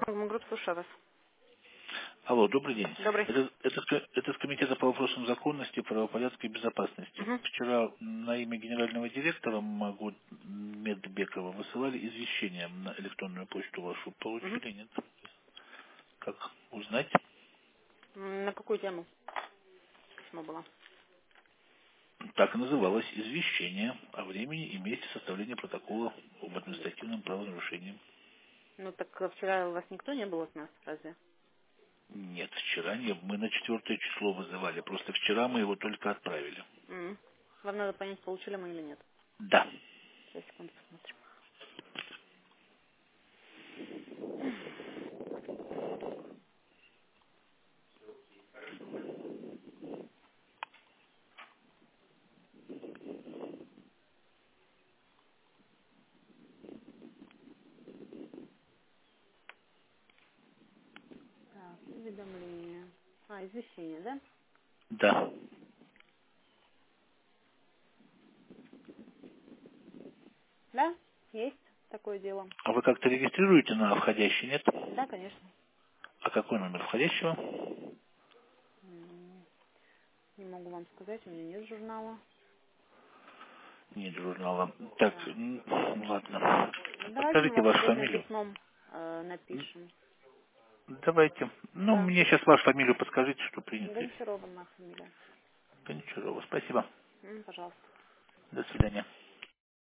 Групп, слушаю вас. Алло, добрый день. Добрый. Это с Комитета по вопросам законности, правопорядка и безопасности. Угу. Вчера на имя генерального директора Магут Медбекова высылали извещение на электронную почту вашу. Угу. Получили, нет? Как узнать? На какую тему письмо было? Так и называлось извещение о времени и месте составления протокола об административном правонарушении. Ну так вчера у вас никто не был от нас, разве? Нет, вчера не. Мы на 4 число вызывали. Просто вчера мы его только отправили. М. Вам надо понять, получили мы или нет. Да. Сейчас, секунду, посмотрим. Так, уведомление. Извещение, да? Да. Да, есть такое дело. А вы как-то регистрируете на входящий, нет? Да, конечно. А какой номер входящего? М, Не могу вам сказать, у меня нет журнала. Нет журнала. Так, Да. ладно. Ну, давайте мы Подскажите вам вашу ответным фамилию. письмом напишем. Давайте. Ну, Да. мне сейчас вашу фамилию подскажите, что принято. Гончарова моя фамилия. Гончарова. Спасибо. Пожалуйста. До свидания.